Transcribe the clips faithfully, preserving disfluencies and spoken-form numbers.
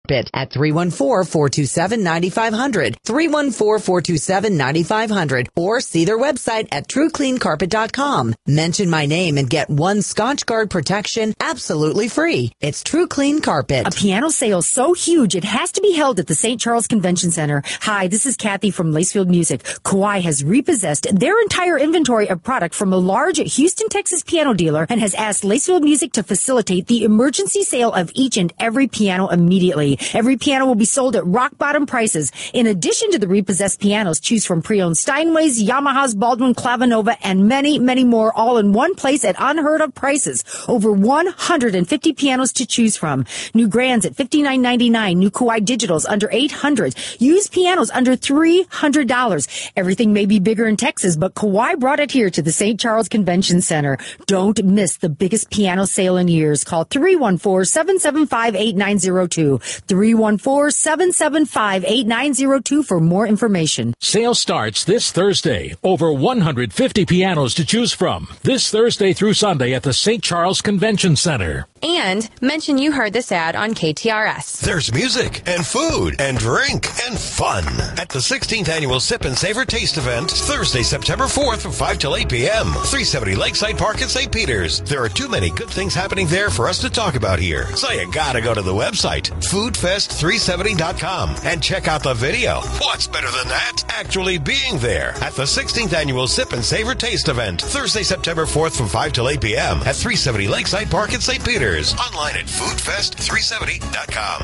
Carpet at three one four, four two seven, nine five zero zero, three one four, four two seven, nine five zero zero, or see their website at true clean carpet dot com. Mention my name and get one Scotch Guard protection absolutely free. It's True Clean Carpet. A piano sale so huge it has to be held at the Saint Charles Convention Center. Hi, this is Kathy from Lacefield Music. Kawai has repossessed their entire inventory of product from a large Houston, Texas piano dealer and has asked Lacefield Music to facilitate the emergency sale of each and every piano immediately. Every piano will be sold at rock bottom prices. In addition to the repossessed pianos, choose from pre-owned Steinways, Yamahas, Baldwin, Clavinova, and many, many more, all in one place at unheard of prices. Over one hundred fifty pianos to choose from. New grands at fifty-nine ninety-nine. New Kawai Digitals under eight hundred. Used pianos under three hundred dollars. Everything may be bigger in Texas, but Kawai brought it here to the Saint Charles Convention Center. Don't miss the biggest piano sale in years. Call three one four, seven seven five, eight nine zero two. three one four, seven seven five, eight nine zero two for more information. Sale starts this Thursday. Over one hundred fifty pianos to choose from. This Thursday through Sunday at the Saint Charles Convention Center. And mention you heard this ad on K T R S. There's music and food and drink and fun at the sixteenth Annual Sip and Savor Taste Event, Thursday, September fourth from five till eight p.m. three seventy Lakeside Park in Saint Peters. There are too many good things happening there for us to talk about here, so you gotta go to the website, food fest three seventy dot com, and check out the video. What's better than that? Actually being there at the sixteenth Annual Sip and Savor Taste Event, Thursday, September fourth from five till eight p.m. at three seventy Lakeside Park in Saint Peters. Online at food fest three seventy dot com.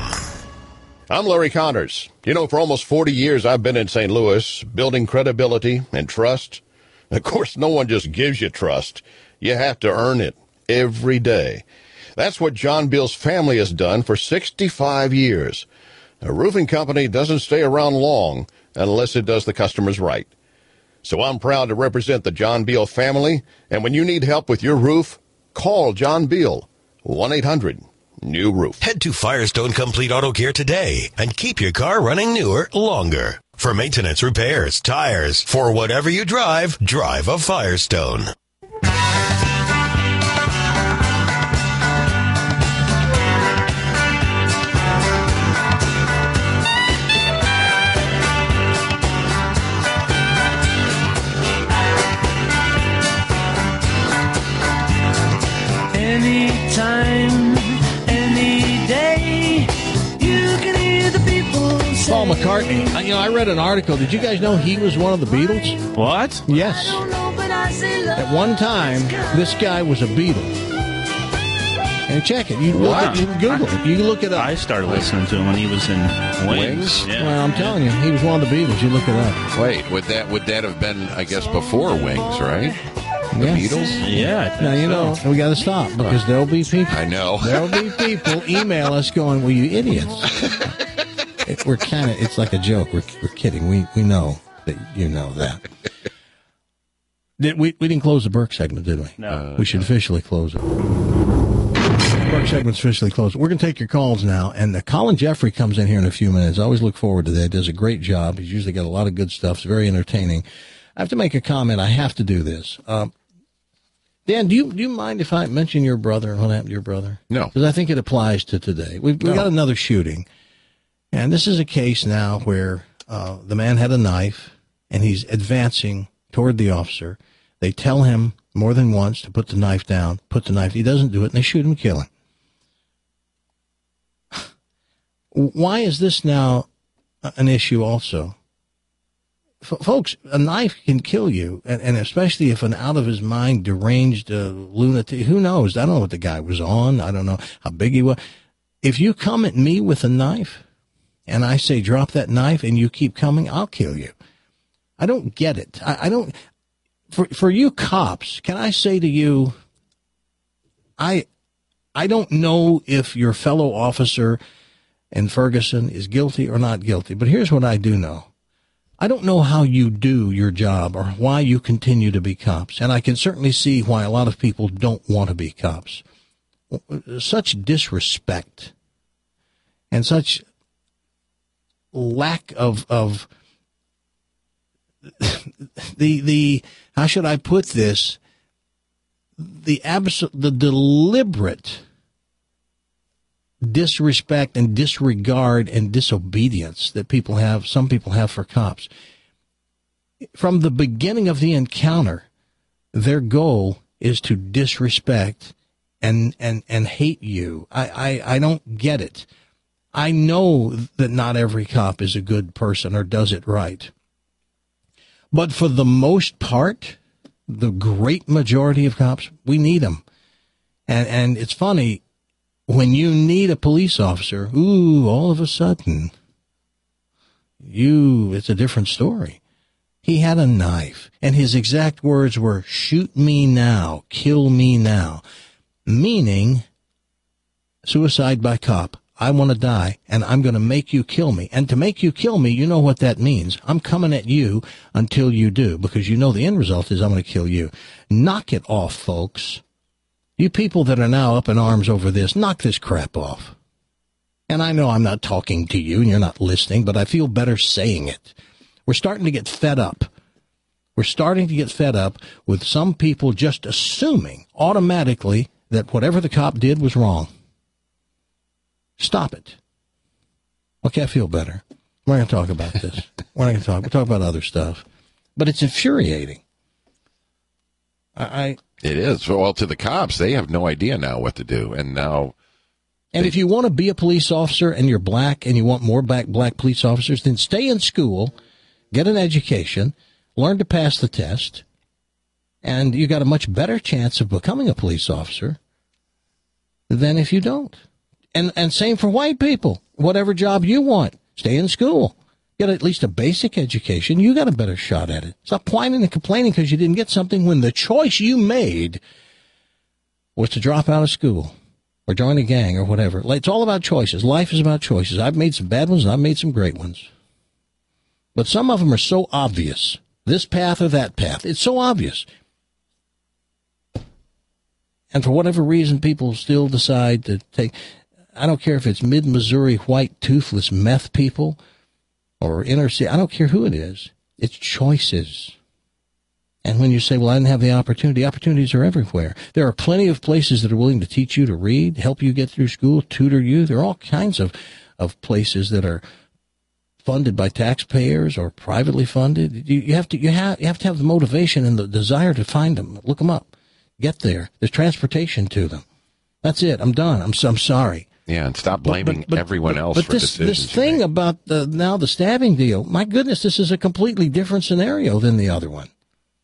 I'm Larry Connors. You know, for almost forty years, I've been in Saint Louis, building credibility and trust. Of course, no one just gives you trust. You have to earn it every day. That's what John Beal's family has done for sixty-five years. A roofing company doesn't stay around long unless it does the customers right. So I'm proud to represent the John Beal family, and when you need help with your roof, call John Beal. one eight hundred new roof. Head to Firestone Complete Auto Care today and keep your car running newer longer. For maintenance, repairs, tires, for whatever you drive, drive a Firestone. Anytime, any day, you can hear the people say. Paul McCartney. I, you know, I read an article. Did you guys know he was one of the Beatles? What? Yes. At one time, this guy was a Beatle. And check it. You, look Wow. at, you can Google it. You can look it up. I started listening to him when he was in Wings. Wings? Yeah. Well, I'm telling you, he was one of the Beatles. You look it up. Wait, would that would that have been, I guess, before Wings, right? The Yeah. Beatles? Yeah. I think Now, you know, so. we got to stop because there'll be people. I know. There'll be people email us going, well, you idiots. It, we're kind of, it's like a joke. We're, we're kidding. We we know that you know that. Did, we, we didn't close the Burke segment, did we? No. We should officially close it. Burke segment's officially closed. We're going to take your calls now. And uh, Colin Jeffrey comes in here in a few minutes. I always look forward to that. He does a great job. He's usually got a lot of good stuff. It's very entertaining. I have to make a comment. I have to do this. Um, Dan, do you do you mind if I mention your brother and what happened to your brother? No. Because I think it applies to today. We've, we've No. got another shooting. And this is a case now where uh, the man had a knife, and he's advancing toward the officer. They tell him more than once to put the knife down, put the knife. He doesn't do it, and they shoot him and kill him. Why is this now an issue also? F- folks, a knife can kill you, and, and especially if an out-of-his-mind, deranged uh, lunatic, who knows? I don't know what the guy was on. I don't know how big he was. If you come at me with a knife, and I say, drop that knife, and you keep coming, I'll kill you. I don't get it. I, I don't... For for you cops, can I say to you, I I don't know if your fellow officer in Ferguson is guilty or not guilty, but here's what I do know. I don't know how you do your job or why you continue to be cops, and I can certainly see why a lot of people don't want to be cops. Such disrespect and such lack of of the the how should I put this? The abs- the deliberate disrespect and disregard and disobedience that people have, some people have for cops. From the beginning of the encounter, their goal is to disrespect and, and, and hate you. I, I, I don't get it. I know that not every cop is a good person or does it right. But for the most part, the great majority of cops, we need them. And, and it's funny, when you need a police officer, ooh, all of a sudden, you, it's a different story. He had a knife, and his exact words were, shoot me now, kill me now, meaning suicide by cop. I want to die, and I'm going to make you kill me. And to make you kill me, you know what that means. I'm coming at you until you do, because you know the end result is I'm going to kill you. Knock it off, folks. You people that are now up in arms over this, knock this crap off. And I know I'm not talking to you, and you're not listening, but I feel better saying it. We're starting to get fed up. We're starting to get fed up with some people just assuming automatically that whatever the cop did was wrong. Stop it. Okay, I feel better. We're not going to talk about this. We're not going to talk. We'll talk about other stuff. But it's infuriating. I, I It is. Well, to the cops, they have no idea now what to do. And now... And they, if you want to be a police officer and you're black and you want more black, black police officers, then stay in school, get an education, learn to pass the test, and you got a much better chance of becoming a police officer than if you don't. And and same for white people. Whatever job you want, stay in school. Get at least a basic education. You got a better shot at it. Stop whining and complaining because you didn't get something when the choice you made was to drop out of school or join a gang or whatever. It's all about choices. Life is about choices. I've made some bad ones and I've made some great ones. But some of them are so obvious. This path or that path. It's so obvious. And for whatever reason, people still decide to take... I don't care if it's mid-Missouri white toothless meth people or inner city. I don't care who it is. It's choices. And when you say, well, I didn't have the opportunity, opportunities are everywhere. There are plenty of places that are willing to teach you to read, help you get through school, tutor you. There are all kinds of, of places that are funded by taxpayers or privately funded. You, you have to you have you have to have the motivation and the desire to find them. Look them up. Get there. There's transportation to them. That's it. I'm done. I'm I'm sorry. Yeah, and stop blaming but, but, everyone but, else but for this, decisions. This thing about the, now the stabbing deal, my goodness, this is a completely different scenario than the other one.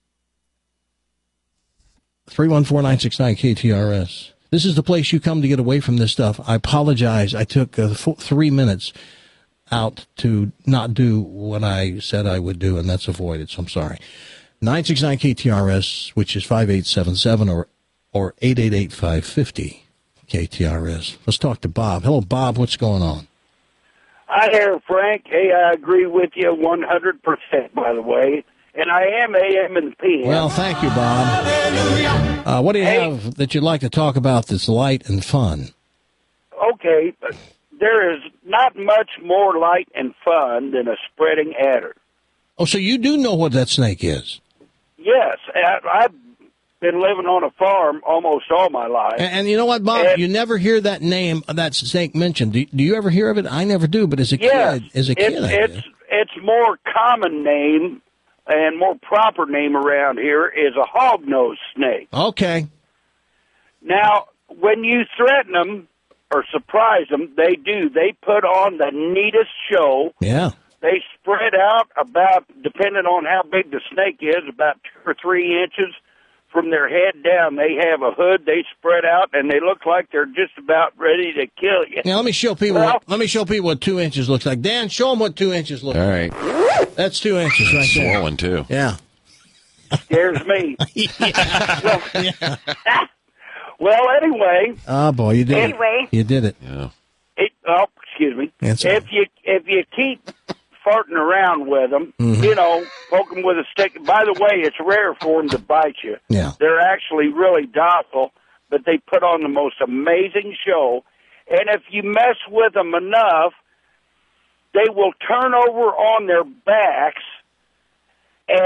three one four, nine six nine K T R S. This is the place you come to get away from this stuff. I apologize. I took uh, four, three minutes out to not do what I said I would do, and that's avoid it, so I'm sorry. nine six nine K T R S, which is five eight seven seven or, or eight eight eight, five five zero. K T R S. Let's talk to Bob. Hello, Bob. What's going on? Hi there, Frank. Hey, I agree with you one hundred percent, by the way. And I am A M and P M. Well, thank you, Bob. Uh, what do you hey. have that you'd like to talk about that's light and fun? Okay. There is not much more light and fun than a spreading adder. Oh, so you do know what that snake is? Yes. I've been living on a farm almost all my life. And, and you know what, Bob? And you never hear that name, that snake mentioned. Do, do you ever hear of it? I never do, but as a yes, kid, as a kid, it's, I it's, did. it's more common name and more proper name around here is a hognose snake. Okay. Now, when you threaten them or surprise them, they do. They put on the neatest show. Yeah. They spread out about, depending on how big the snake is, about two or three inches from their head down. They have a hood. They spread out, and they look like they're just about ready to kill you. Now let me show people. Well, what, let me show people what two inches looks like. Dan, show them what two inches looks all like. All right. That's two inches right there. Swollen too. Yeah. Scares me. yeah. well, yeah. well, anyway. Oh boy, you did anyway, it. You did it. Yeah. It. Oh, excuse me. That's if right. you if you keep farting around with them, mm-hmm. you know, poke them with a stick. By the way, it's rare for them to bite you. Yeah. They're actually really docile, but they put on the most amazing show. And if you mess with them enough, they will turn over on their backs and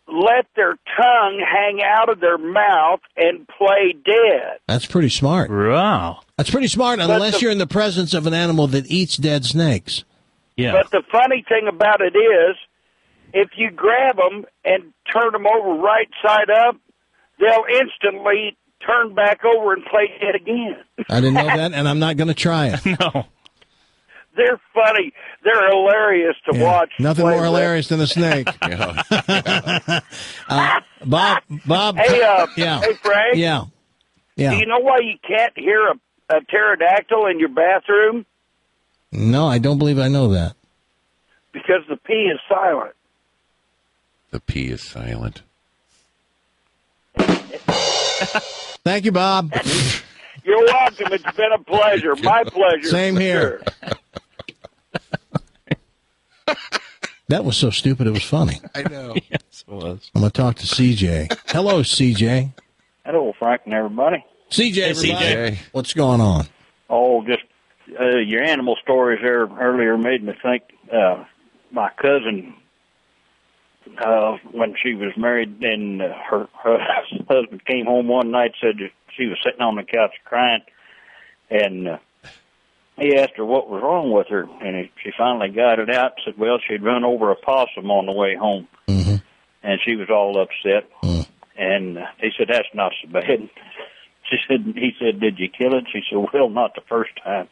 let their tongue hang out of their mouth and play dead. That's pretty smart. Wow. That's pretty smart, But unless the- you're in the presence of an animal that eats dead snakes. Yeah. But the funny thing about it is, if you grab them and turn them over right side up, they'll instantly turn back over and play dead again. I didn't know that, and I'm not going to try it. No. They're funny. They're hilarious to Yeah. watch. Nothing play more with. hilarious than a snake. uh, Bob, Bob. Hey, uh, yeah. hey, Frank. Yeah. Yeah. Do you know why you can't hear a, a pterodactyl in your bathroom? No, I don't believe I know that. Because the P is silent. The P is silent. Thank you, Bob. You're welcome. It's been a pleasure. My pleasure. Same for here. sure. That was so stupid it was funny. I know. Yes, it was. I'm going to talk to C J. Hello, C J. Hello, Frank and everybody. C J, Hey, everybody. C J. What's going on? Oh, just uh, your animal stories there earlier made me think. Uh, my cousin, uh, when she was married, and uh, her, her husband came home one night, said that she was sitting on the couch crying, and uh, he asked her what was wrong with her, and he, she finally got it out. Said, well, she'd run over a possum on the way home, Mm-hmm. and she was all upset. Mm. And uh, he said, that's not so bad. She said, he said, did you kill it? She said, well, not the first time.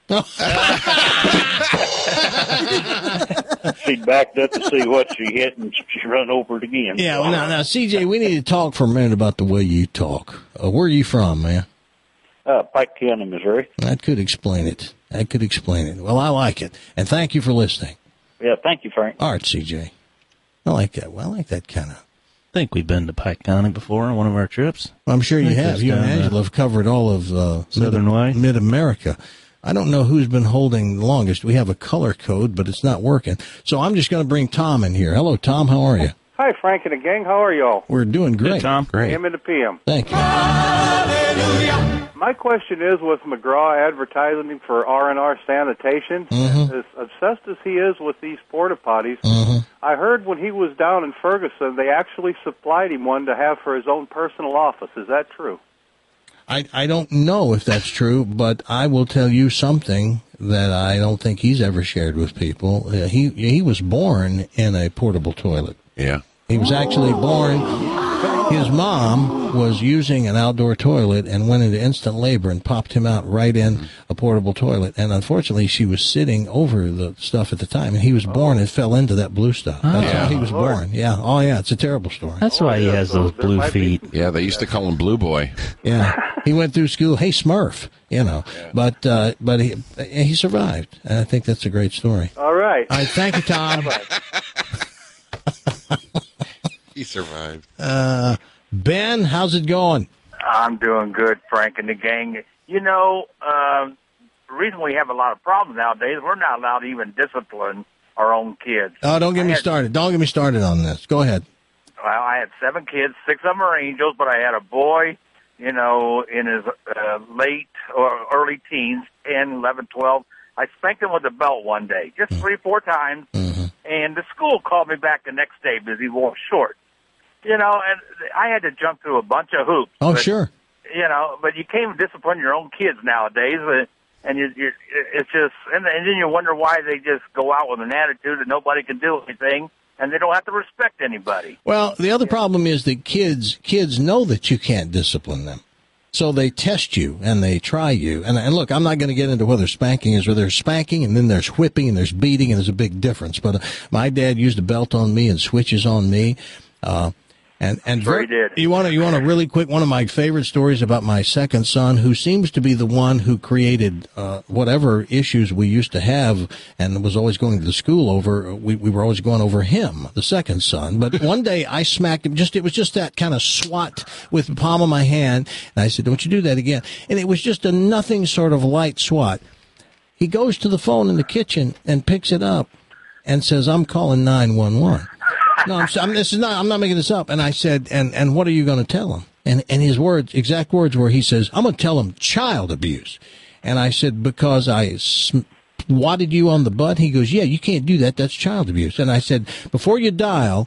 She backed up to see what she hit, and she run over it again. Yeah, well, now, now, C J, we need to talk for a minute about the way you talk. Uh, where are you from, man? Uh, Pike County, Missouri. That could explain it. That could explain it. Well, I like it. And thank you for listening. Yeah, thank you, Frank. All right, C J. I like that. Well, I like that kind of. I think we've been to Pike County before on one of our trips. Well, I'm sure I you think have. that's You and down, uh, Angela have covered all of uh, Southern mid, Way. Mid-America. I don't know who's been holding the longest. We have a color code, but it's not working. So I'm just going to bring Tom in here. Hello, Tom. How are you? Hi, Frank and the gang. How are y'all? We're doing great. Good, Tom. Great. A M and the P M. Thank you. My question is, with McGraw advertising for R and R Sanitation, Mhm. as obsessed as he is with these porta potties, Mhm. I heard when he was down in Ferguson, they actually supplied him one to have for his own personal office. Is that true? I, I don't know if that's true, but I will tell you something that I don't think he's ever shared with people. Uh, he he was born in a portable toilet. Yeah. He was actually born. His mom was using an outdoor toilet and went into instant labor and popped him out right in a portable toilet. And unfortunately, she was sitting over the stuff at the time, and he was born and fell into that blue stuff. That's Oh. how he was born. Yeah. Oh, yeah. It's a terrible story. That's why he has those blue feet. Yeah, they used to call him Blue Boy. Yeah. He went through school. Hey, Smurf. You know, but uh, but he he survived, and I think that's a great story. All right. All right. Thank you, Tom. He survived. Uh, Ben, how's it going? I'm doing good, Frank and the gang. You know, um, the reason we have a lot of problems nowadays, we're not allowed to even discipline our own kids. Oh, don't get I me had- started. Don't get me started on this. Go ahead. Well, I had seven kids. Six of them are angels, but I had a boy, you know, in his uh, late or early teens, ten, eleven, twelve. I spanked him with a belt one day, just three, four times. Mm-hmm. And the school called me back the next day because he wore shorts. You know, and I had to jump through a bunch of hoops. Oh, but, sure. You know, but you can't discipline your own kids nowadays, uh, and you, you, it's just, and, and then you wonder why they just go out with an attitude that nobody can do anything, and they don't have to respect anybody. Well, the other problem is that kids kids know that you can't discipline them. So they test you and they try you. And, and look, I'm not going to get into whether spanking is, whether there's spanking and then there's whipping and there's beating, and there's a big difference. But uh, my dad used a belt on me and switches on me. Uh, and and Sure he ver- did. you want to you want a really quick one of my favorite stories about my second son, who seems to be the one who created uh, whatever issues we used to have, and was always going to the school over. We we were always going over him, the second son. But one day I smacked him. Just it was just that kind of swat with the palm of my hand, and I said, "Don't you do that again." And it was just a nothing sort of light swat. He goes to the phone in the kitchen and picks it up and says, "I'm calling nine one one." No, I'm, I'm, this is not, I'm not making this up. And I said, and, and what are you going to tell him? And, and his words, exact words were, he says, "I'm going to tell him child abuse." And I said, "Because I swatted you on the butt?" He goes, "Yeah, you can't do that. That's child abuse." And I said, "Before you dial,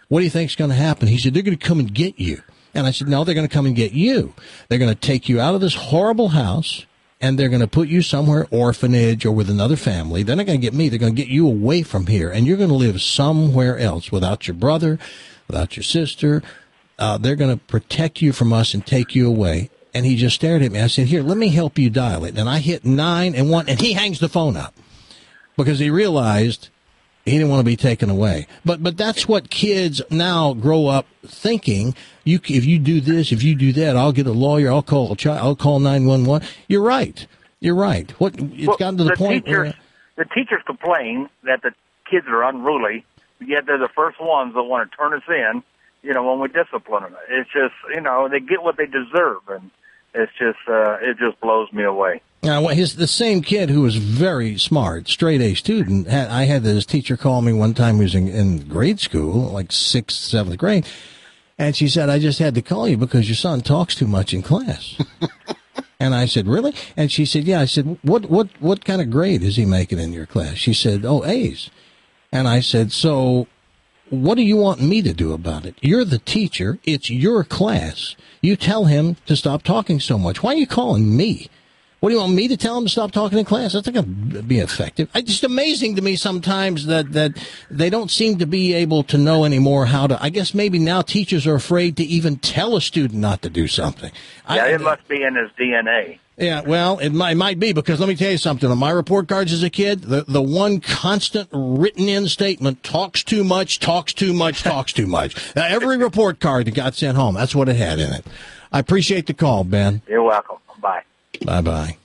What do you think's going to happen? He said, they're going to come and get you. And I said, no, they're going to come and get you. They're going to take you out of this horrible house, and they're going to put you somewhere, orphanage or with another family. They're not going to get me. They're going to get you away from here, and you're going to live somewhere else without your brother, without your sister. Uh, they're going to protect you from us and take you away. And he just stared at me. I said, here, let me help you dial it. And I hit nine and one, and he hangs the phone up because he realized he didn't want to be taken away. But but that's what kids now grow up thinking. You, if you do this, if you do that, I'll get a lawyer. I'll call a child. I'll call nine one one. You're right. You're right. What it's well, gotten to the, the point teachers, where the teachers complain that the kids are unruly, yet they're the first ones that want to turn us in. You know, when we discipline them, it's just you know they get what they deserve, and it's just uh, it just blows me away. Now, his the same kid who was very smart, straight A student. Had, I had this teacher call me one time. He was in, in grade school, like sixth, seventh grade, and she said, "I just had to call you because your son talks too much in class." And I said, "Really?" And she said, "Yeah." I said, "What what what kind of grade is he making in your class?" She said, "Oh, A's." And I said, "So, what do you want me to do about it? You're the teacher. It's your class. You tell him to stop talking so much. Why are you calling me? What do you want me to tell him to stop talking in class? That's not going to be effective." It's just amazing to me sometimes that, that they don't seem to be able to know anymore how to. I guess maybe now teachers are afraid to even tell a student not to do something. Yeah, I, it must be in his D N A. Yeah, well, it might, it might be, because let me tell you something. On my report cards as a kid, the, the one constant written-in statement, talks too much, talks too much, talks too much. Now, every report card that got sent home, that's what it had in it. I appreciate the call, Ben. You're welcome. Bye. Bye-bye.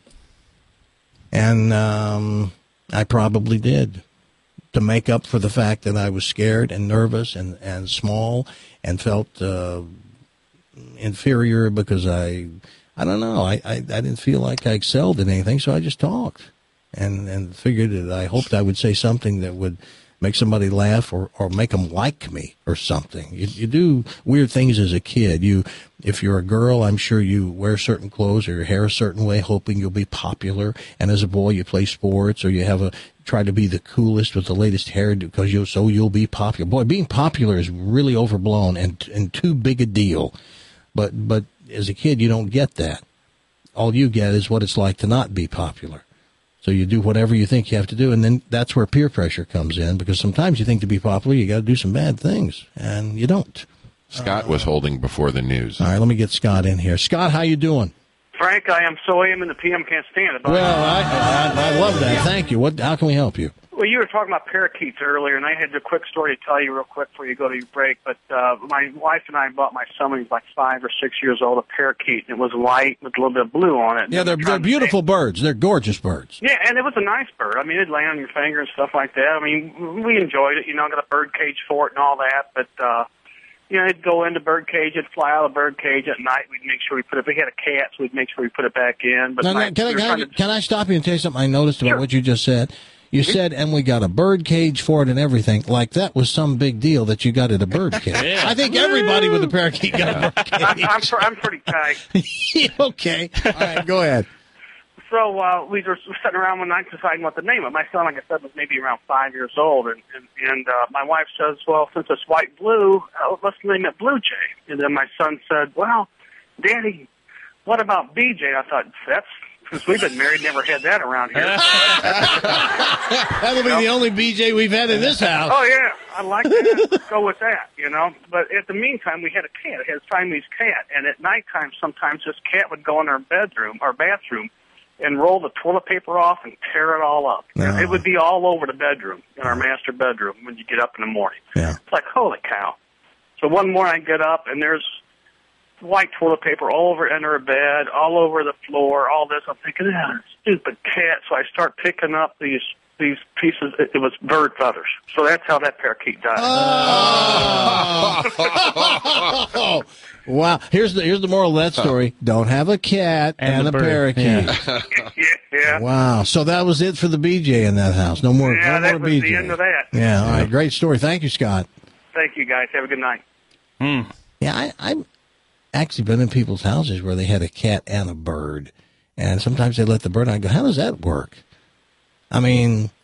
And um, I probably did, to make up for the fact that I was scared and nervous and, and small and felt uh, inferior because I... I don't know. I, I, I didn't feel like I excelled in anything, so I just talked and, and figured that I hoped I would say something that would make somebody laugh or, or make them like me or something. You, you do weird things as a kid. You, if you're a girl, I'm sure you wear certain clothes or your hair a certain way, hoping you'll be popular. And as a boy, you play sports or you have a try to be the coolest with the latest hairdo because you so you'll be popular. Boy, being popular is really overblown and and too big a deal. But but. As a kid, you don't get that. All you get is what it's like to not be popular. So you do whatever you think you have to do, and then that's where peer pressure comes in, because sometimes you think to be popular, you got to do some bad things, and you don't. Scott uh, was holding before the news. All right, let me get Scott in here. Scott, how you doing? Frank, I am so A M and the P M can't stand it. Well, I, I, I love that. Thank you. What? How can we help you? Well, you were talking about parakeets earlier, and I had a quick story to tell you real quick before you go to your break. But uh, my wife and I bought my son when he was like five or six years old a parakeet, and it was white with a little bit of blue on it. Yeah, they're they're beautiful birds. They're gorgeous birds. Yeah, and it was a nice bird. I mean, it'd lay on your finger and stuff like that. I mean, we enjoyed it. You know, I got a bird cage for it and all that. But uh, you know, it'd go in the bird cage, it'd fly out of the bird cage at night. We'd make sure we put it. We had a cat, so we'd make sure we put it back in. But no, no, night, can, I, we can, I, to... can I stop you and tell you something I noticed about sure. what you just said? You said, and we got a bird cage for it and everything, like that was some big deal that you got it a bird cage. Yeah. I think everybody with a parakeet got a bird cage. I'm, I'm, I'm pretty tight. Okay. All right, go ahead. So uh, we were sitting around one night deciding what to name it. My son, like I said, was maybe around five years old, and and, and uh, my wife says, "Well, since it's white blue, uh, let's name it Blue Jay." And then my son said, "Well, Daddy, what about B J?" I thought, "That's since we've been married, never had that around here." That'll be the only B J we've had in this house. Oh yeah, I like that. Let's go with that, you know. But at the meantime, we had a cat. It had a Siamese cat, and at nighttime, sometimes this cat would go in our bedroom, our bathroom, and roll the toilet paper off and tear it all up. No. It would be all over the bedroom, in our master bedroom, when you get up in the morning. Yeah. It's like, holy cow. So one morning I get up, and there's white toilet paper all over under her bed, all over the floor, all this. I'm thinking, ah, stupid cat. So I start picking up these these pieces. It, it was bird feathers. So that's how that parakeet died. Oh. Wow. Here's the here's the moral of that story. Don't have a cat and, and a parakeet. Yeah. yeah, yeah. Wow. So that was it for the B J in that house. No more, yeah, no that more was B J. the end of that. Yeah, all right. Great story. Thank you, Scott. Thank you, guys. Have a good night. Hmm. Yeah, I, I've actually been in people's houses where they had a cat and a bird. And sometimes they let the bird out. I go, how does that work? I mean,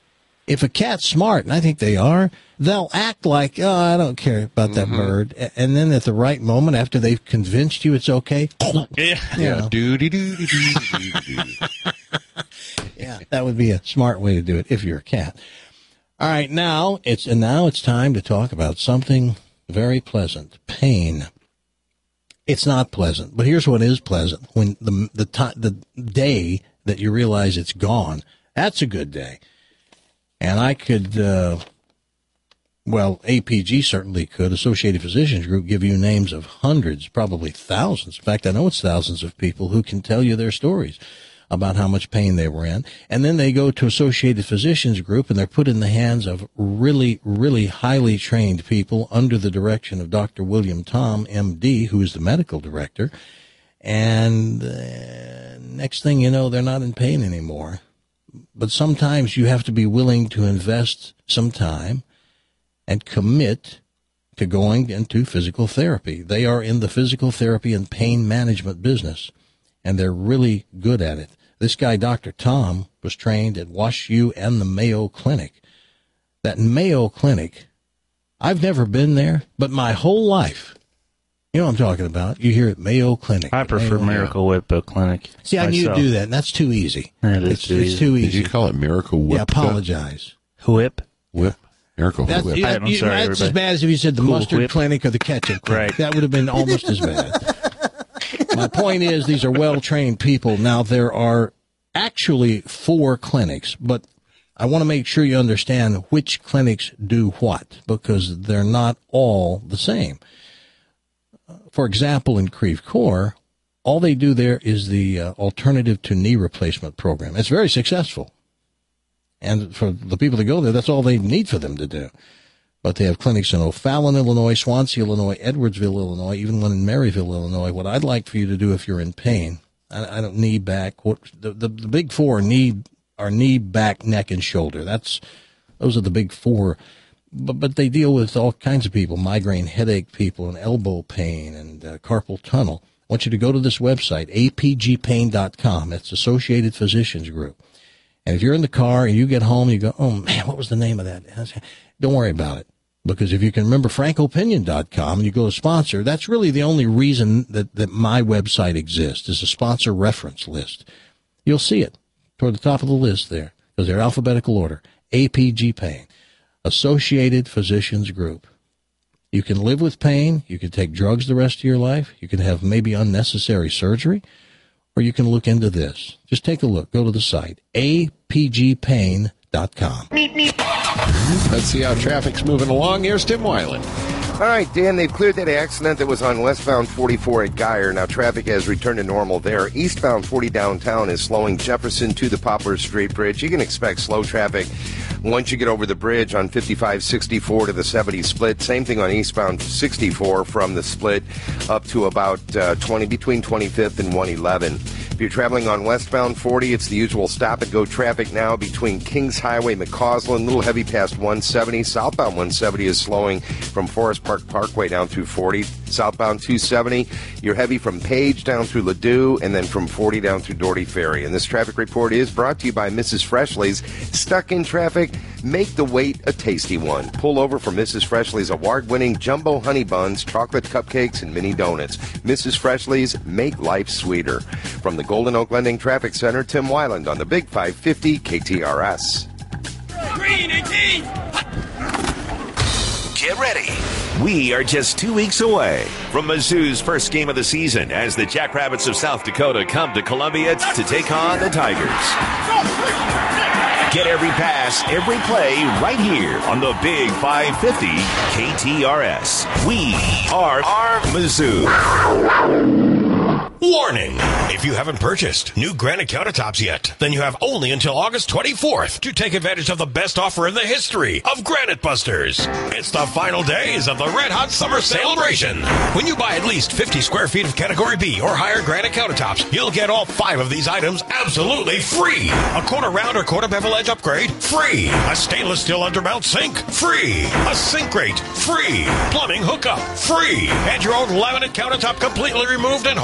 If a cat's smart, and I think they are, they'll act like, oh, I don't care about that Mhm. bird. A- And then at the right moment, after they've convinced you it's okay, Yeah. you Yeah. know. Doody doo doo doo doo doo. Yeah, that would be a smart way to do it if you're a cat. All right, now it's and now it's time to talk about something very pleasant: pain. It's not pleasant, but here's what is pleasant: when the the ti- the day that you realize it's gone, that's a good day. And I could, uh, well, A P G certainly could. Associated Physicians Group give you names of hundreds, probably thousands. In fact, I know it's thousands of people who can tell you their stories about how much pain they were in. And then they go to Associated Physicians Group and they're put in the hands of really, really highly trained people under the direction of Doctor William Tom, M D, who is the medical director. And uh, next thing you know, they're not in pain anymore. But sometimes you have to be willing to invest some time and commit to going into physical therapy. They are in the physical therapy and pain management business, and they're really good at it. This guy, Doctor Tom, was trained at WashU and the Mayo Clinic. That Mayo Clinic, I've never been there, but my whole life, you know what I'm talking about. You hear it, Mayo Clinic. I prefer Mayo, Miracle Whip uh, Clinic. See, I knew you'd myself. do that, and that's too easy. It is it's, too it's easy. too easy. Did you call it Miracle Whip? Yeah, apologize. Whip? Whip. Miracle That's, Whip. you- I'm you- sorry, that's everybody. as bad as if you said the Cool mustard Whip. clinic or the ketchup clinic. Right. That would have been almost as bad. My point is, these are well-trained people. Now, there are actually four clinics, but I want to make sure you understand which clinics do what, because they're not all the same. For example, in Creve Coeur, all they do there is the uh, alternative to knee replacement program. It's very successful. And for the people that go there, that's all they need for them to do. But they have clinics in O'Fallon, Illinois, Swansea, Illinois, Edwardsville, Illinois, even one in Maryville, Illinois. What I'd like for you to do if you're in pain, I, I don't knee, back, what, the, the, the big four are knee, are knee, back, neck, and shoulder. That's, those are the big four. But, but they deal with all kinds of people, migraine, headache people, and elbow pain, and uh, carpal tunnel. I want you to go to this website, A P G pain dot com. It's Associated Physicians Group. And if you're in the car and you get home, you go, oh, man, what was the name of that? Don't worry about it. Because if you can remember Franco Opinion dot com and you go to sponsor, that's really the only reason that, that my website exists, is a sponsor reference list. You'll see it toward the top of the list there, because they're alphabetical order. A P G Pain, Associated Physicians Group. You can live with pain. You can take drugs the rest of your life. You can have maybe unnecessary surgery. Or you can look into this. Just take a look. Go to the site, A P G pain dot com. Let's see how traffic's moving along. Here's Tim Weiland. All right, Dan, they've cleared that accident that was on westbound forty-four at Geyer. Now traffic has returned to normal there. Eastbound forty downtown is slowing Jefferson to the Poplar Street Bridge. You can expect slow traffic once you get over the bridge on fifty-five sixty-four to the seventy split. Same thing on eastbound sixty-four from the split up to about uh, twenty, between twenty-fifth and one eleven. If you're traveling on westbound forty, it's the usual stop-and-go traffic now between Kings Highway, McCausland, a little heavy past one seventy. Southbound one seventy is slowing from Forest Park Parkway down through forty. Southbound two seventy, you're heavy from Page down through Ladue, and then from forty down through Doherty Ferry. And this traffic report is brought to you by Missus Freshley's. Stuck in traffic? Make the wait a tasty one. Pull over for Missus Freshley's award-winning jumbo honey buns, chocolate cupcakes, and mini donuts. Missus Freshley's, make life sweeter. From the Golden Oak Lending Traffic Center, Tim Weiland on the Big five fifty K T R S. Green eighteen! Get ready. We are just two weeks away from Mizzou's first game of the season as the Jackrabbits of South Dakota come to Columbia to take on the Tigers. Get every pass, every play right here on the Big five fifty K T R S. We are, are Mizzou. Warning! If you haven't purchased new granite countertops yet, then you have only until August twenty-fourth to take advantage of the best offer in the history of Granite Busters. It's the final days of the Red Hot Summer Celebration. When you buy at least fifty square feet of Category B or higher granite countertops, you'll get all five of these items absolutely free. A quarter round or quarter bevel edge upgrade, free. A stainless steel undermount sink, free. A sink grate, free. Plumbing hookup, free. And your own laminate countertop completely removed and hauled away.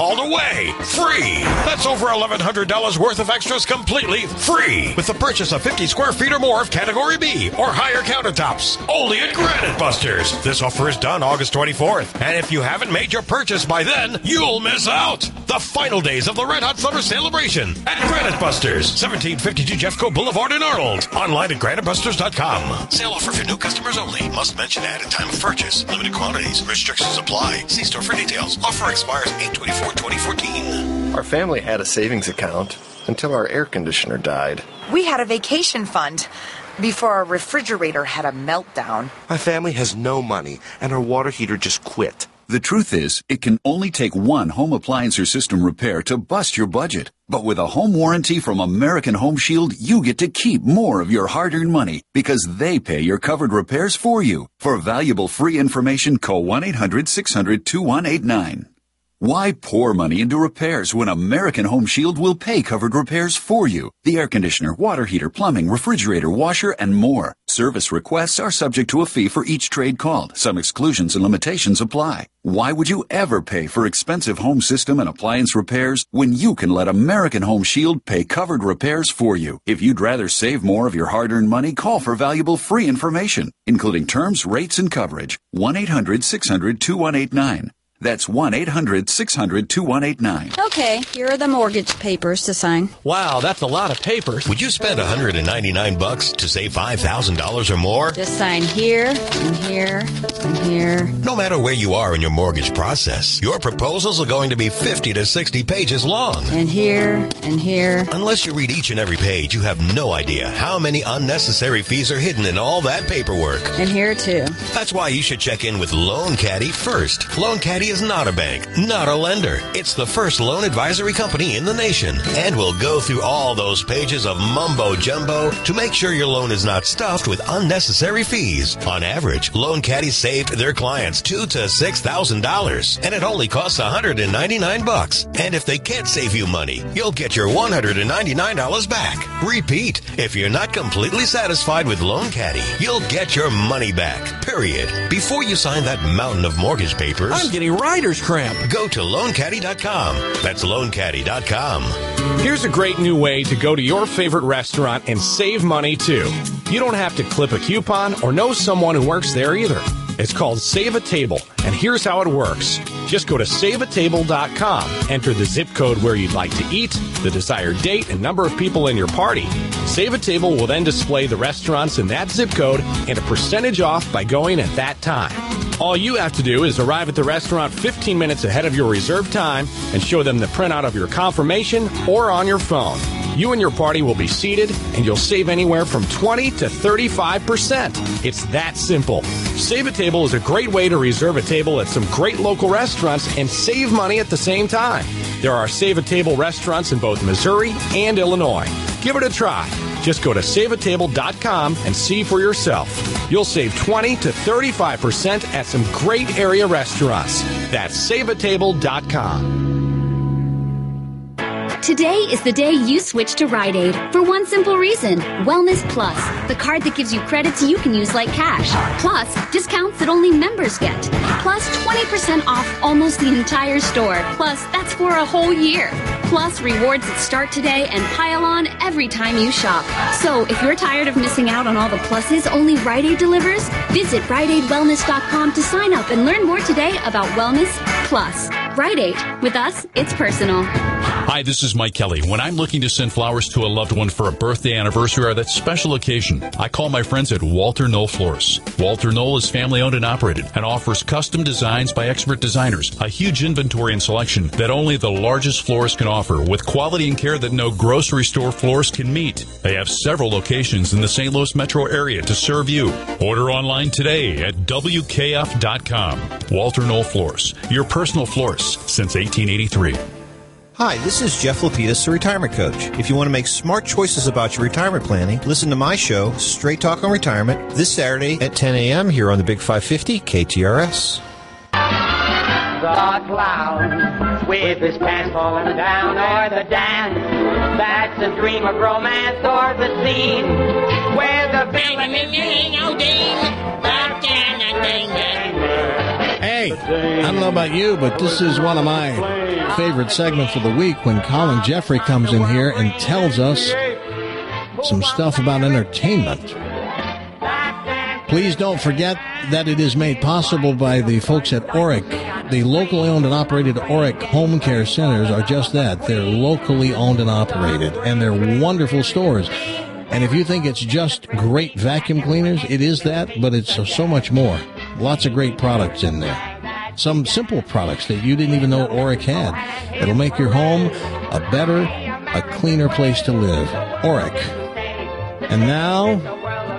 today. Free. That's over eleven hundred dollars worth of extras completely free with the purchase of fifty square feet or more of Category B or higher countertops. Only at Granite Busters. This offer is done August twenty-fourth. And if you haven't made your purchase by then, you'll miss out. The final days of the Red Hot Summer Celebration at Granite Busters, seventeen fifty-two Jeffco Boulevard in Arnold. Online at granite busters dot com. Sale offer for new customers only. Must mention at a time of purchase. Limited quantities. Restrictions apply. See store for details. Offer expires eight twenty-four twenty fourteen. Our family had a savings account until our air conditioner died. We had a vacation fund before our refrigerator had a meltdown. My family has no money, and our water heater just quit. The truth is, it can only take one home appliance or system repair to bust your budget. But with a home warranty from American Home Shield, you get to keep more of your hard-earned money because they pay your covered repairs for you. For valuable free information, call one eight hundred six hundred two one eight nine. Why pour money into repairs when American Home Shield will pay covered repairs for you? The air conditioner, water heater, plumbing, refrigerator, washer, and more. Service requests are subject to a fee for each trade called. Some exclusions and limitations apply. Why would you ever pay for expensive home system and appliance repairs when you can let American Home Shield pay covered repairs for you? If you'd rather save more of your hard-earned money, call for valuable free information, including terms, rates, and coverage. one eight hundred six hundred two one eight nine. That's one eight hundred six hundred two one eight nine. Okay, here are the mortgage papers to sign. Wow, that's a lot of papers. Would you spend one hundred ninety-nine bucks to save five thousand dollars or more? Just sign here, and here, and here. No matter where you are in your mortgage process, your proposals are going to be fifty to sixty pages long. And here, and here. Unless you read each and every page, you have no idea how many unnecessary fees are hidden in all that paperwork. And here, too. That's why you should check in with Loan Caddy first. Loan Caddy is not a bank, not a lender. It's the first loan advisory company in the nation, and will go through all those pages of mumbo jumbo to make sure your loan is not stuffed with unnecessary fees. On average, Loan Caddy saved their clients two to six thousand dollars, and it only costs one hundred ninety-nine bucks. And if they can't save you money, you'll get your one hundred ninety-nine dollars back. Repeat: if you're not completely satisfied with Loan Caddy, you'll get your money back. Period. Before you sign that mountain of mortgage papers, I'm getting writer's cramp. Go to loan caddy dot com. That's loan caddy dot com. Here's a great new way to go to your favorite restaurant and save money, too. You don't have to clip a coupon or know someone who works there either. It's called Save a Table, and here's how it works. Just go to save a table dot com, enter the zip code where you'd like to eat, the desired date, and number of people in your party. Save a Table will then display the restaurants in that zip code and a percentage off by going at that time. All you have to do is arrive at the restaurant fifteen minutes ahead of your reserved time and show them the printout of your confirmation or on your phone. You and your party will be seated, and you'll save anywhere from twenty to thirty-five percent. It's that simple. Save a Table is a great way to reserve a table at some great local restaurants and save money at the same time. There are Save a Table restaurants in both Missouri and Illinois. Give it a try. Just go to save a table dot com and see for yourself. You'll save twenty to thirty-five percent at some great area restaurants. That's save a table dot com. Today is the day you switch to Rite Aid for one simple reason. Wellness Plus, the card that gives you credits you can use like cash. Plus, discounts that only members get. Plus, twenty percent off almost the entire store. Plus, that's for a whole year. Plus, rewards that start today and pile on every time you shop. So, if you're tired of missing out on all the pluses only Rite Aid delivers, visit rite aid wellness dot com to sign up and learn more today about Wellness Plus. Rite Aid. With us, it's personal. Hi, this is Mike Kelly. When I'm looking to send flowers to a loved one for a birthday, anniversary, or that special occasion, I call my friends at Walter Knoll Florists. Walter Knoll is family-owned and operated and offers custom designs by expert designers, a huge inventory and selection that only the largest florist can offer, with quality and care that no grocery store florist can meet. They have several locations in the Saint Louis metro area to serve you. Order online today at W K F dot com. Walter Knoll Florists, your personal florist since eighteen eighty-three. Hi, this is Jeff Lapidus, the Retirement Coach. If you want to make smart choices about your retirement planning, listen to my show, Straight Talk on Retirement, this Saturday at ten a.m. here on the Big five fifty K T R S. The clown with his pants falling down, or the dance that's a dream of romance, or the scene where the Hey, I don't know about you, but this is one of my favorite segment for the week when Colin Jeffrey comes in here and tells us some stuff about entertainment. Please don't forget that it is made possible by the folks at Oric. The locally owned and operated Oric Home Care Centers are just that. They're locally owned and operated, and they're wonderful stores. And if you think it's just great vacuum cleaners, it is that, but it's so much more. Lots of great products in there. Some simple products that you didn't even know Oric had. It'll make your home a better, a cleaner place to live. Oric. And now,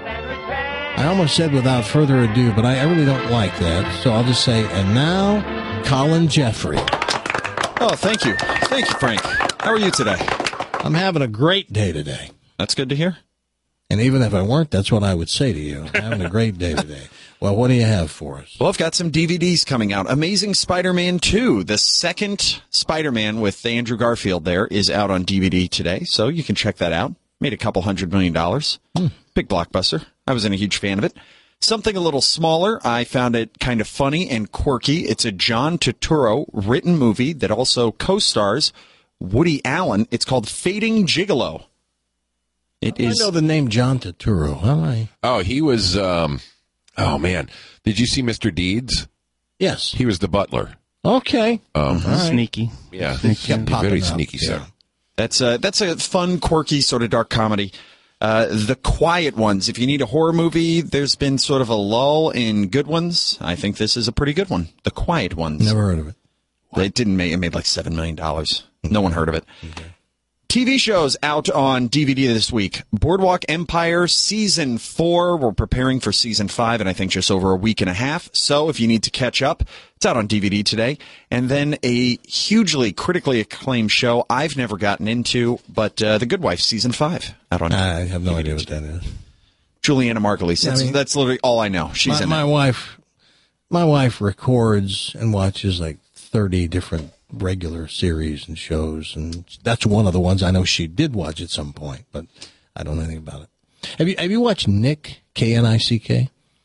I almost said without further ado, but I, I really don't like that. So I'll just say, and now, Colin Jeffrey. Oh, thank you. Thank you, Frank. How are you today? I'm having a great day today. That's good to hear. And even if I weren't, that's what I would say to you. I'm having a great day today. Well, what do you have for us? Well, I've got some D V Ds coming out. Amazing Spider-Man two, the second Spider-Man with Andrew Garfield there, is out on D V D today, so you can check that out. Made a couple hundred million dollars. Hmm. Big blockbuster. I wasn't a huge fan of it. Something a little smaller. I found it kind of funny and quirky. It's a John Turturro written movie that also co-stars Woody Allen. It's called Fading Gigolo. It I is. know the name John Turturro. How am I? Oh, he was, um, oh, man. Did you see Mister Deeds? Yes. He was the butler. Okay. Um, All right. Sneaky. Yeah. Kept Very popping up. sneaky, Yeah. sir. That's a, that's a fun, quirky, sort of dark comedy. Uh, the Quiet Ones. If you need a horror movie, there's been sort of a lull in good ones. I think this is a pretty good one. The Quiet Ones. Never heard of it. It didn't make, it made like seven million dollars. No one heard of it. Okay. T V shows out on D V D this week. Boardwalk Empire Season four. We're preparing for Season five in, I think, just over a week and a half. So if you need to catch up, it's out on D V D today. And then a hugely critically acclaimed show I've never gotten into, but uh, The Good Wife Season five out on I have no D V D idea what today. that is. Juliana Margulies. That's, I mean, that's literally all I know. She's my, in my it. wife, my wife records and watches like thirty different regular series and shows, and that's one of the ones I know she did watch at some point, but I don't know anything about it. Have you have you watched Nick, K N I C K?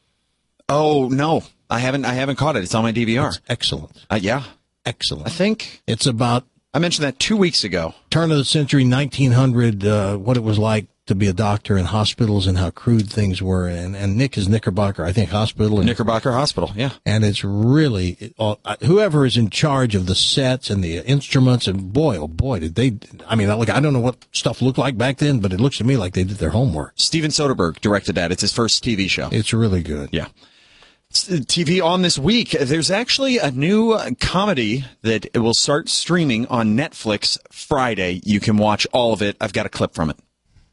Oh no, I haven't. I haven't caught it. It's on my D V R. It's excellent. Uh, yeah, excellent. I think it's about. I mentioned that two weeks ago. Turn of the century, nineteen hundred. Uh, what it was like to be a doctor in hospitals and how crude things were. And, and Nick is Knickerbocker, I think, Hospital. And, Knickerbocker Hospital, yeah. And it's really, it, uh, whoever is in charge of the sets and the instruments, and boy, oh boy, did they, I mean, look, I don't know what stuff looked like back then, but it looks to me like they did their homework. Steven Soderbergh directed that. It's his first T V show. It's really good. Yeah. T V on this week. There's actually a new comedy that will start streaming on Netflix Friday. You can watch all of it. I've got a clip from it.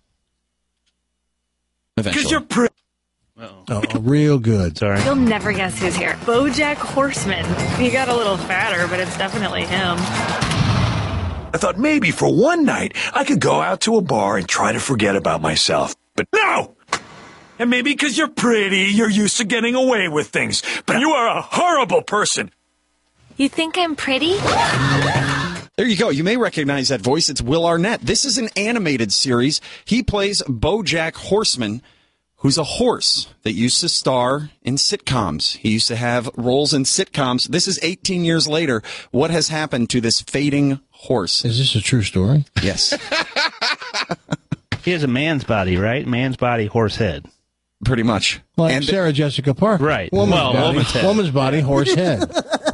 Because you're pretty. Oh, real good. Sorry. You'll never guess who's here. BoJack Horseman. He got a little fatter, but it's definitely him. I thought maybe for one night I could go out to a bar and try to forget about myself. But no! And maybe because you're pretty, you're used to getting away with things. But you are a horrible person. You think I'm pretty? There you go. You may recognize that voice. It's Will Arnett. This is an animated series. He plays BoJack Horseman, who's a horse that used to star in sitcoms. He used to have roles in sitcoms. This is eighteen years later. What has happened to this fading horse? Is this a true story? Yes. He has a man's body, right? Man's body, horse head. Pretty much. Like And- Sarah Jessica Parker. Right. Woman's Well, body, woman's head. woman's body, horse head.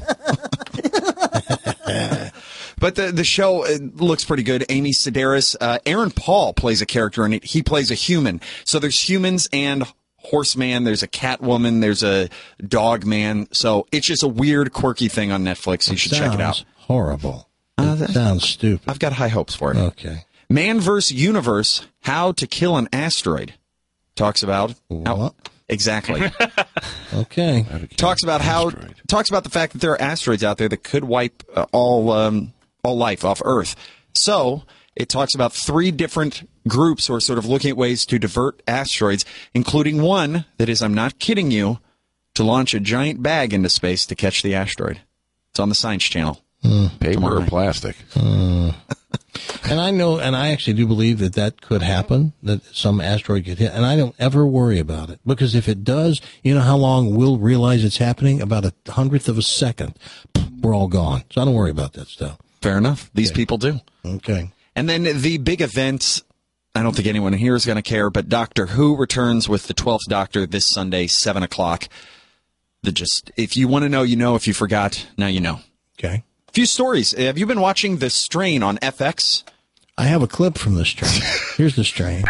But the the show uh, looks pretty good. Amy Sedaris, uh, Aaron Paul plays a character in it. He plays a human. So there's humans and horseman. There's a cat woman. There's a dog man. So it's just a weird, quirky thing on Netflix. You should check it out. Sounds horrible. Uh, It sounds stupid. I've got high hopes for it. Okay. Man vs. Universe, How to Kill an Asteroid. Talks about how, exactly. Okay. Talks about how talks about the fact that there are asteroids out there that could wipe uh, all um, all life off Earth. So it talks about three different groups who are sort of looking at ways to divert asteroids, including one that is, I'm not kidding you, to launch a giant bag into space to catch the asteroid. It's on the Science Channel. Mm. Paper or plastic. Uh, and I know, and I actually do believe that that could happen, that some asteroid could hit, and I don't ever worry about it, because if it does, you know how long we'll realize it's happening? About a hundredth of a second. We're all gone. So I don't worry about that stuff. Fair enough. These people do. Okay. And then the big event, I don't think anyone here is going to care, but Doctor Who returns with the twelfth Doctor this Sunday, seven o'clock. The just, if you want to know, you know. If you forgot, now you know. Okay. A few stories. Have you been watching The Strain on F X? I have a clip from The Strain. Here's The Strain.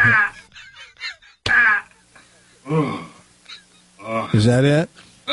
Is that it?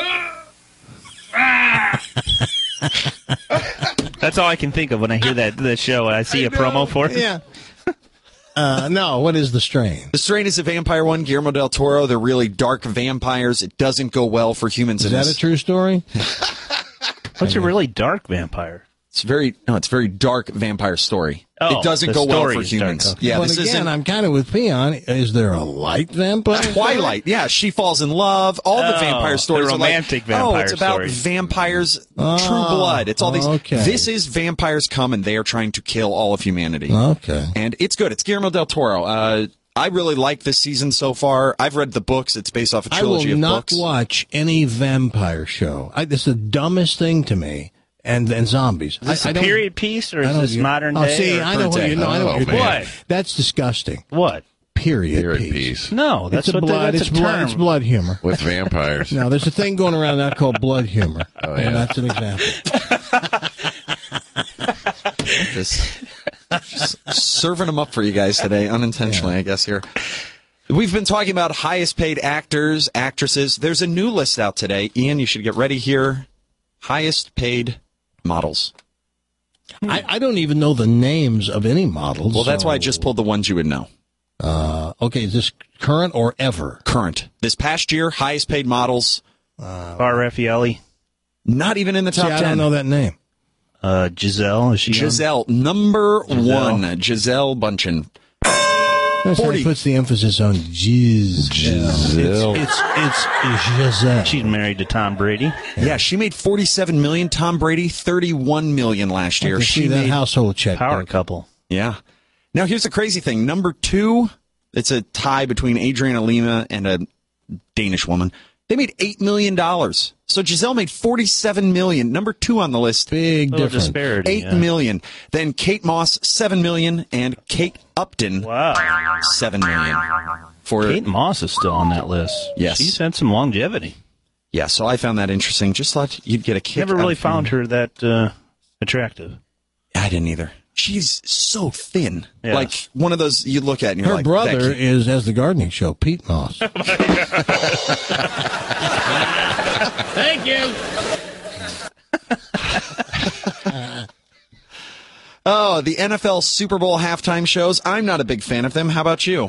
That's all I can think of when I hear that the show. I see a promo for it. Yeah. Uh, no, what is The Strain? The Strain is a vampire one, Guillermo del Toro. They're really dark vampires. It doesn't go well for humans. Is in that this. a true story? What's a really dark vampire? It's very no, it's a very dark vampire story. Oh, it doesn't the go well story for is humans. dark. Yeah, but this again, isn't I'm kind of with Peon. Is there a light vampire? Twilight. Yeah, she falls in love. All the Oh, vampire stories the are like, romantic oh, vampire it's about stories. vampires, Oh, true blood. It's all these. okay. This is vampires come and they are trying to kill all of humanity. Okay. And it's good. It's Guillermo del Toro. Uh, I really like this season so far. I've read the books. It's based off a I will trilogy of not books. watch any vampire show. I, this is the dumbest thing to me. And and zombies. Is this I, a I don't- period piece or I is don't this get- modern oh, day? see, or I know what you know. I know Oh, what you're man. doing. That's disgusting. What? Period, Period piece. piece. No, that's it's a what the- blood. that's it's a blood. term. It's blood humor. With vampires. Now, there's a thing going around now called blood humor, Oh, and yeah. that's an example. Just, just serving them up for you guys today, unintentionally, I guess, here. We've been talking about highest paid actors, actresses. There's a new list out today. Ian, you should get ready here. Highest paid models. I, I don't even know the names of any models. Well, that's so- why I just pulled the ones you would know. Uh, okay, is this current or ever? Current. This past year, highest paid models. Bar Raffaelli. Not even in the top See, I ten. don't know that name. Uh, Giselle. Is she on? Giselle, number Giselle. one. Giselle Bundchen. That's why forty. he puts the emphasis on Giselle. Giselle. It's, it's, it's Giselle. She's married to Tom Brady. Yeah, she made forty-seven million. Tom Brady, thirty-one million last I year. can She see that made household check. Power Doug. couple. Yeah. Now, here's the crazy thing. Number two, it's a tie between Adriana Lima and a Danish woman. They made eight million dollars. So Giselle made forty-seven million dollars. Number two on the list. Big Little difference. disparity. Eight yeah. million. Then Kate Moss, seven million, and Kate Upton, Wow. seven million. For Kate Moss is still on that list. Yes. She's had some longevity. yeah, so I found that interesting. Just thought you'd get a kick. Never out really of found her that uh, attractive. I didn't either. She's so thin. Yes. Like one of those you look at and you're Her like, brother that kid- is, as the gardening show, Pete Moss. Thank you. Oh, the N F L Super Bowl halftime shows. I'm not a big fan of them. How about you?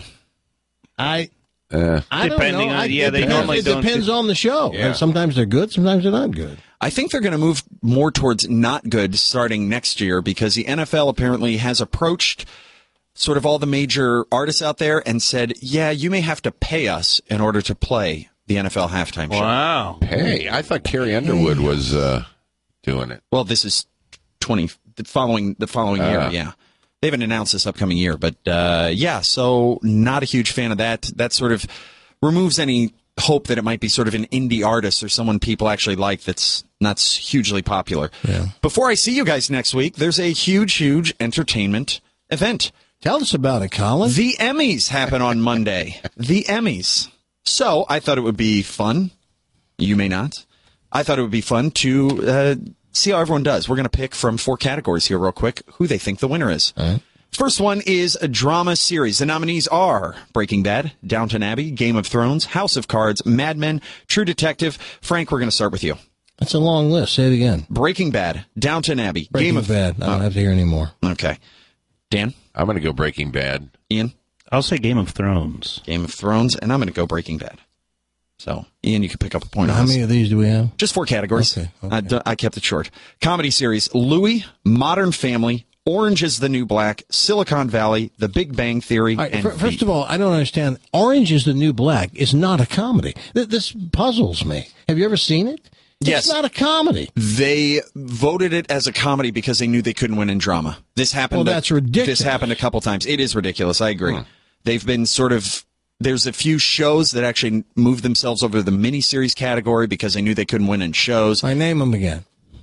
I Uh, I don't Depending know. on- I, yeah, it they depends, normally it don't depends do- on the show. Yeah. And sometimes they're good, sometimes they're not good. I think they're going to move more towards not good starting next year because the N F L apparently has approached sort of all the major artists out there and said, yeah, you may have to pay us in order to play the N F L halftime show. Wow. hey, I thought Carrie Underwood was uh, doing it. Well, this is twenty the following the following year, Ah. yeah. They haven't announced this upcoming year, but uh, yeah, so not a huge fan of that. That sort of removes any hope that it might be sort of an indie artist or someone people actually like that's not hugely popular. Yeah. Before I see you guys next week, there's a huge, huge entertainment event. Tell us about it, Colin. The Emmys happen on Monday. The Emmys. So I thought it would be fun. You may not. I thought it would be fun to uh, see how everyone does. We're going to pick from four categories here real quick who they think the winner is. All right. First one is a drama series. The nominees are Breaking Bad, Downton Abbey, Game of Thrones, House of Cards, Mad Men, True Detective. Frank, we're going to start with you. That's a long list. Say it again. Breaking Bad, Downton Abbey, Breaking Game of Bad. I don't have to hear any more. Okay. Dan? I'm going to go Breaking Bad. Ian? I'll say Game of Thrones. Game of Thrones, and I'm going to go Breaking Bad. So, Ian, you can pick up a point How on this. many of these do we have? Just four categories. Okay, okay. I, d- I kept it short. Comedy series, Louie, Modern Family, Orange is the New Black, Silicon Valley, The Big Bang Theory, All right, and fir- first Veep. of all, I don't understand. Orange is the New Black is not a comedy. Th- this puzzles me. Have you ever seen it? Yes. It's not a comedy. They voted it as a comedy because they knew they couldn't win in drama. This happened. Well, a- that's ridiculous. This happened a couple times. It is ridiculous. I agree. They've been sort of. There's a few shows that actually moved themselves over to the miniseries category because they knew they couldn't win in shows. I name them again.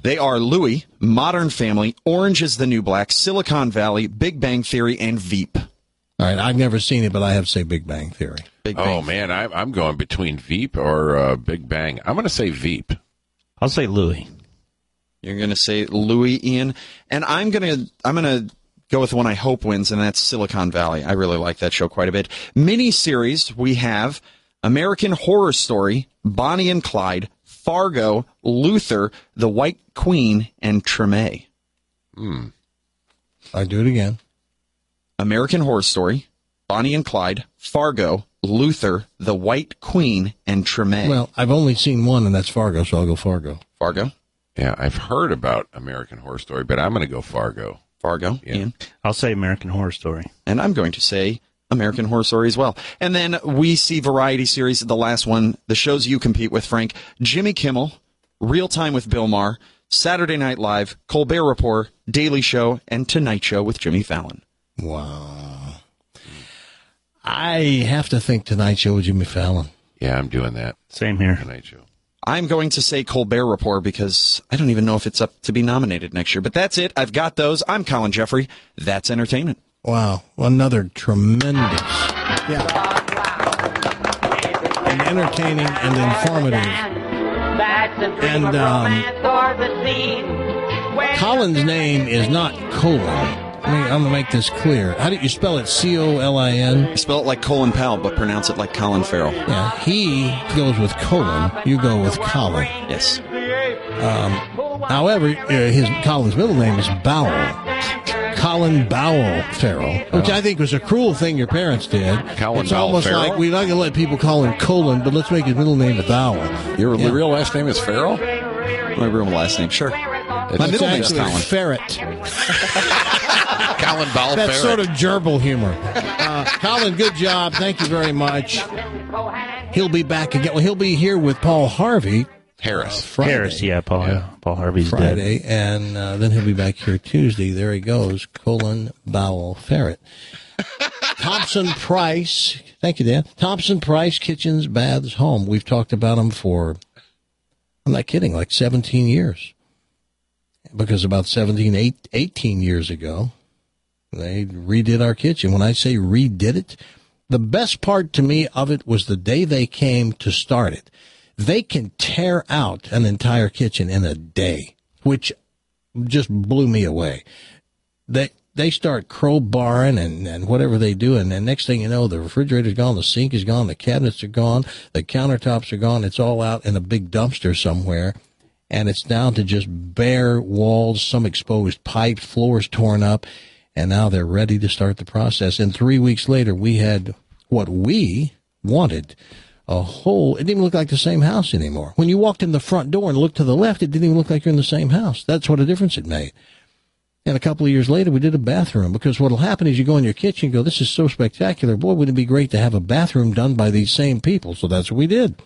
They are Louie, Modern Family, Orange is the New Black, Silicon Valley, Big Bang Theory, and Veep. All right, I've never seen it, but I have to say Big Bang Theory. Big oh, Bang. man, I, I'm going between Veep or uh, Big Bang. I'm going to say Veep. I'll say Louie. You're going to say Louie, Ian, and I'm going to I'm going to go with one I hope wins, and that's Silicon Valley. I really like that show quite a bit. Mini-series, we have American Horror Story, Bonnie and Clyde, Fargo, Luther, The White Queen, and Treme. Hmm. I do it again. American Horror Story, Bonnie and Clyde, Fargo, Luther, The White Queen, and Treme. Well, I've only seen one, and that's Fargo, so I'll go Fargo. Fargo? Yeah, I've heard about American Horror Story, but I'm going to go Fargo. Fargo, yeah. Ian? I'll say American Horror Story. And I'm going to say American Horror Story as well. And then we see variety series, the last one, the shows you compete with, Frank. Jimmy Kimmel, Real Time with Bill Maher, Saturday Night Live, Colbert Report, Daily Show, and Tonight Show with Jimmy Fallon. Wow. I have to think Tonight Show with Jimmy Fallon. Yeah, I'm doing that. Same here. Tonight Show. I'm going to say Colbert Report because I don't even know if it's up to be nominated next year. But that's it. I've got those. I'm Colin Jeffrey. That's entertainment. Wow. Another tremendous, yeah, and entertaining and informative. And um, Colin's name is not Colin. I mean, I'm going to make this clear. How do you spell it? C O L I N? You spell it like Colin Powell, but pronounce it like Colin Farrell. Yeah, he goes with Colin. You go with Colin. Yes. Um, however, uh, his Colin's middle name is Bowell. Colin Bowell Farrell, which I think was a cruel thing your parents did. Colin it's Bowell almost Farrell? like we're not going to let people call him Colin, but let's make his middle name Bowell. Your Yeah. real last name is Farrell? My real last name, sure. My That's middle name's actually Colin. Ferret. Colin Bowell That's Farrell. sort of gerbil humor. Uh, Colin, good job. Thank you very much. He'll be back again. Well, he'll be here with Paul Harvey. Harris. Friday. Harris, yeah, Paul, yeah. Paul Harvey's Friday, dead. and uh, then he'll be back here Tuesday. There he goes, Colin Bowell Ferret. Thompson Price, thank you, Dan. Thompson Price Kitchens, Baths, Home. We've talked about them for, I'm not kidding, like seventeen years. Because about seventeen, eighteen years ago, they redid our kitchen. When I say redid it, the best part to me of it was the day they came to start it. They can tear out an entire kitchen in a day, which just blew me away. They they start crowbarring and, and whatever they do, and then next thing you know, the refrigerator's gone, the sink is gone, the cabinets are gone, the countertops are gone. It's all out in a big dumpster somewhere, and it's down to just bare walls, some exposed pipes, floors torn up, and now they're ready to start the process. And three weeks later, we had what we wanted. A whole, it didn't even look like the same house anymore. When you walked in the front door and looked to the left, it didn't even look like you're in the same house. That's what a difference it made. And a couple of years later, we did a bathroom, because what'll happen is you go in your kitchen and go, this is so spectacular. Boy, wouldn't it be great to have a bathroom done by these same people? So that's what we did.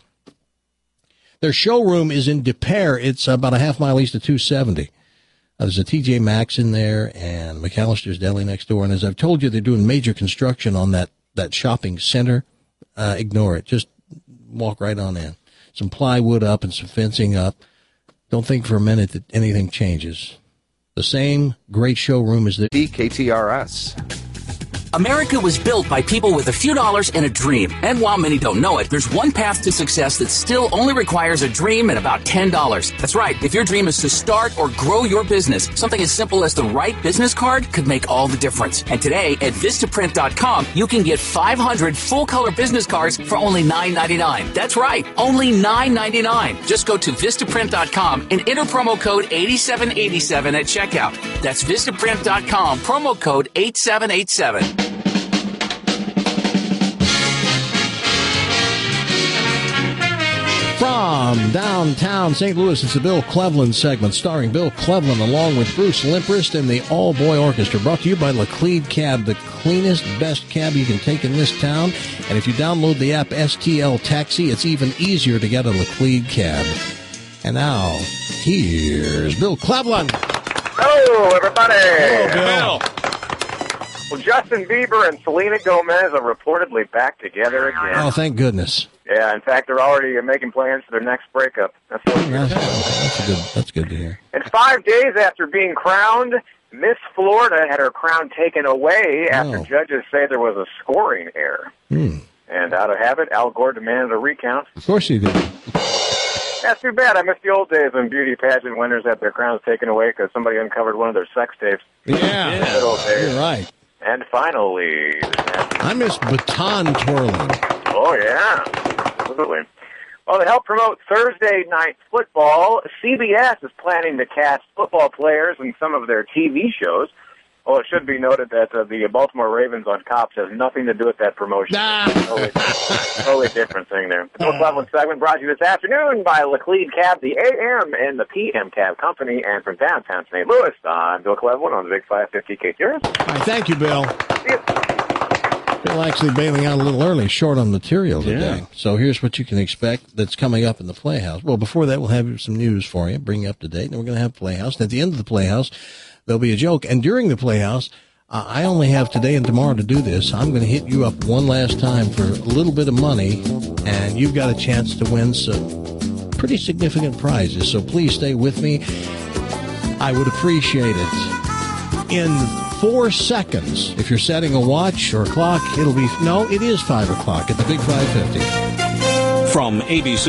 Their showroom is in Des Peres. It's about a half mile east of two seventy. Uh, there's a T J Maxx in there and McAllister's Deli next door. And as I've told you, they're doing major construction on that, that shopping center. Uh, ignore it. Just walk right on in. Some plywood up and some fencing up. Don't think for a minute that anything changes. The same great showroom as the K T R S. America was built by people with a few dollars and a dream. And while many don't know it, there's one path to success that still only requires a dream and about ten dollars. That's right. If your dream is to start or grow your business, something as simple as the right business card could make all the difference. And today at Vistaprint dot com, you can get five hundred full-color business cards for only nine ninety-nine. That's right. Only nine ninety-nine. Just go to Vistaprint dot com and enter promo code eighty-seven eighty-seven at checkout. That's Vistaprint dot com, promo code eighty-seven eighty-seven. From downtown Saint Louis, it's the Bill Cleveland segment starring Bill Cleveland along with Bruce Limprist and the All-Boy Orchestra, brought to you by Laclede Cab, the cleanest, best cab you can take in this town. And if you download the app S T L Taxi, it's even easier to get a Laclede Cab. And now, here's Bill Cleveland. Hello, everybody. Hello, Bill. Well, Justin Bieber and Selena Gomez are reportedly back together again. Oh, thank goodness. Yeah, in fact, they're already making plans for their next breakup. That's what Oh, that's, that's good. That's good to hear. And five days after being crowned, Miss Florida had her crown taken away after Oh. judges say there was a scoring error. Hmm. And out of habit, Al Gore demanded a recount. Of course you did. That's too bad. I miss the old days when beauty pageant winners had their crowns taken away because somebody uncovered one of their sex tapes. Yeah, Good old days. you're right. And finally, I miss baton twirling. oh yeah, absolutely. Well, to help promote Thursday night football, C B S is planning to cast football players in some of their T V shows. Well, it should be noted that uh, the Baltimore Ravens on Cops has nothing to do with that promotion. Totally, totally different thing there. The Bill Cleveland segment brought to you this afternoon by Laclede Cab, the A M and the P M Cab Company, and from downtown Saint Louis, I'm Bill Cleveland on the Big five fifty K T R S. All right, thank you, Bill. Bill actually bailing out a little early, short on material today. Yeah. So here's what you can expect that's coming up in the Playhouse. Well, before that, we'll have some news for you, bring you up to date, and we're going to have Playhouse. And at the end of the Playhouse, there'll be a joke. And during the Playhouse, uh, I only have today and tomorrow to do this. I'm going to hit you up one last time for a little bit of money, and you've got a chance to win some pretty significant prizes. So please stay with me. I would appreciate it. In four seconds, if you're setting a watch or a clock, it'll be, no, it is five o'clock at the Big five fifty. From A B C.